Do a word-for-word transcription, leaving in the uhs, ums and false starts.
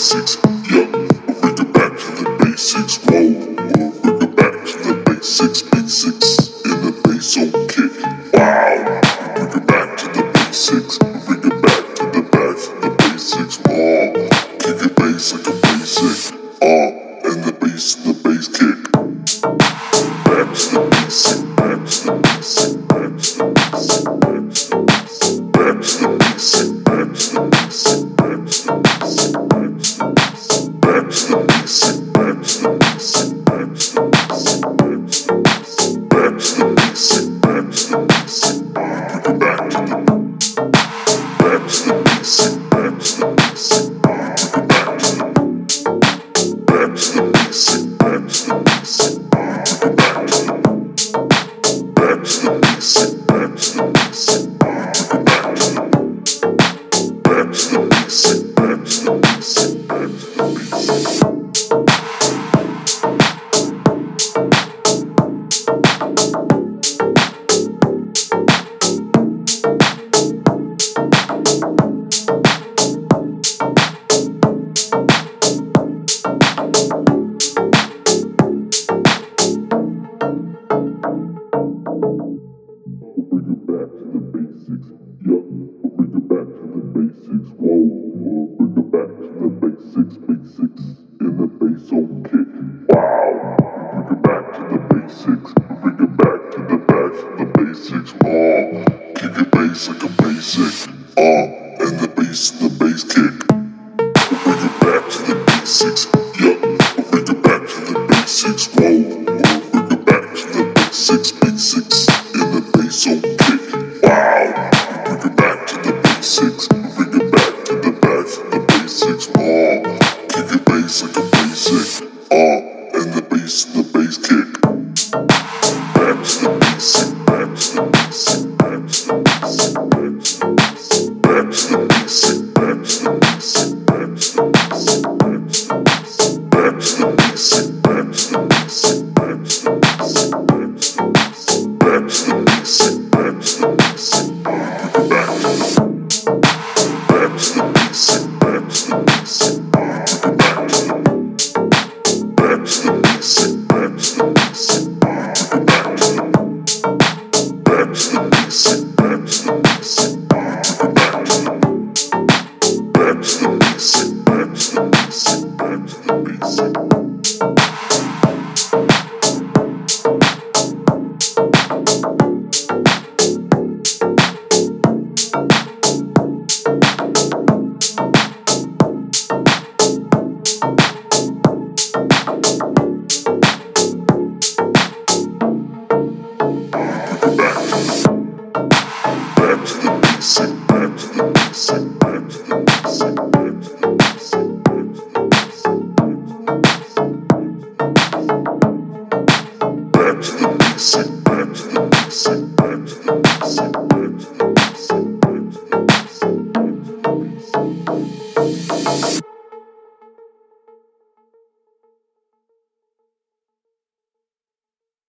basics. Yeah, bring it back to the basics. Whoa, bring it back to the basics. Basics in the bass on kick. Wow, bring it back to the basics. Bring it back to the back to the basics. Oh, kick it bass like a basic. Oh, and the bass, the bass kick. Back to the basic. Back to the basic. Back to the basic. Back to the basic. Back to the basic. Back to the basic. Back to the basic. Back to the basic. Back to the basic. Back to the basic. Back to the basic. Bring it back to the back to the basic. Back to the basic. Bring it back to the back to the basic. Back to the basic. Bring it back to the back to the basic. Back to the basic. Bring it back to the back to the basic. Back to the basic. Back to the basic. Like a basic, uh, and the bass, the bass kick. We'll bring it back to the basics, yeah. We'll bring it back to the basics, whoa. We'll bring it back to the basics, basics, and the bass on kick. Wow. We'll bring it back to the basics. We'll bring it back to the back to the basics, oh. Kick it bass like a basic, uh, and the bass, the bass kick. Back to the basic, back to the basic. Back to the basic, back to the basic, back to the basic, back to the basic, back to the basic, back to the basic, back to the basic, back to the basic, back to the basic, bring it back to the back to the basic, back to the basic, bring it back to the back to the basic, back to the basic, bring it back to the back to the basic, back to the basic, bring it back to the back to the basic, back to the basic, back to the basic. Back to the basic, back to the basic, back to the basic.